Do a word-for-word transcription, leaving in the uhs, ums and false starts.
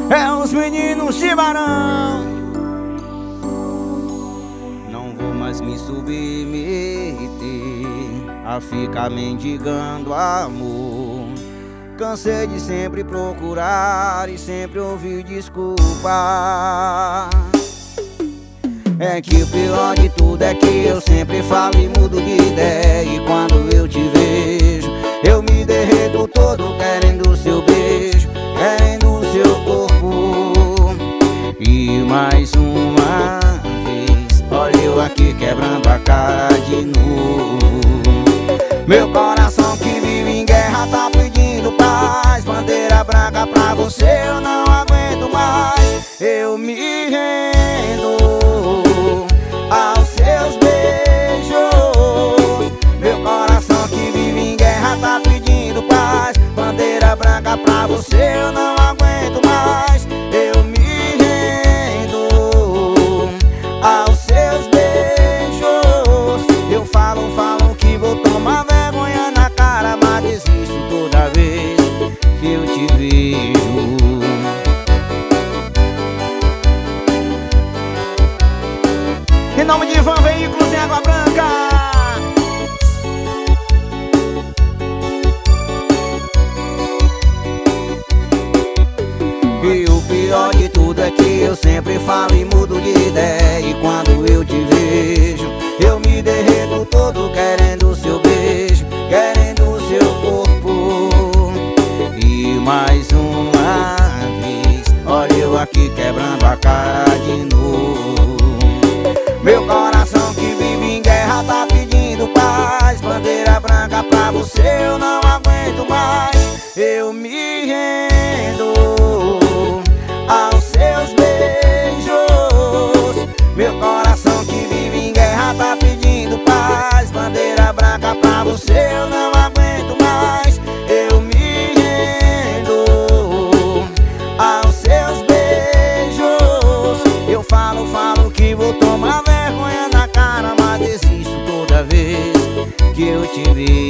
É os meninos de Barão. Não vou mais me submeter a ficar mendigando amor. Cansei de sempre procurar e sempre ouvir desculpa. É que o pior de tudo é que eu sempre falo e mudo de ideia. E quando eu te vejo, eu me derreto todo querendo o seu beijo, querendo o seu corpo. E mais uma vez, olha eu aqui quebrando a cara de novo. Meu coração que vive em guerra tá pedindo paz. Bandeira branca pra você eu não aguento mais. Eu me rendo aos seus beijos. Meu coração que vive em guerra tá pedindo paz. Bandeira branca pra você eu não aguento mais. Eu me rendo aos seus beijos. Eu falo, falo que vou tomar vergonha na cara, mas desisto toda vez que eu te vejo. Em nome de Ivan Veículos em Água Branca. E o pior de tudo é que eu sempre falo e mudo de ideia. E quando eu te vejo, eu me derreto todo querendo o seu beijo, querendo o seu corpo. E mais uma vez, olha eu aqui quebrando a cara de novo. Meu coração que vive em guerra tá pedindo paz. Bandeira branca pra você eu não aguento mais. Eu me rendo aos seus beijos. Meu coração que vive em guerra tá pedindo paz. Bandeira branca pra você eu não aguento mais. Eu me rendo aos seus beijos. Eu falo, falo que vou tomar vergonha na cara, mas desisto toda vez que eu te vejo.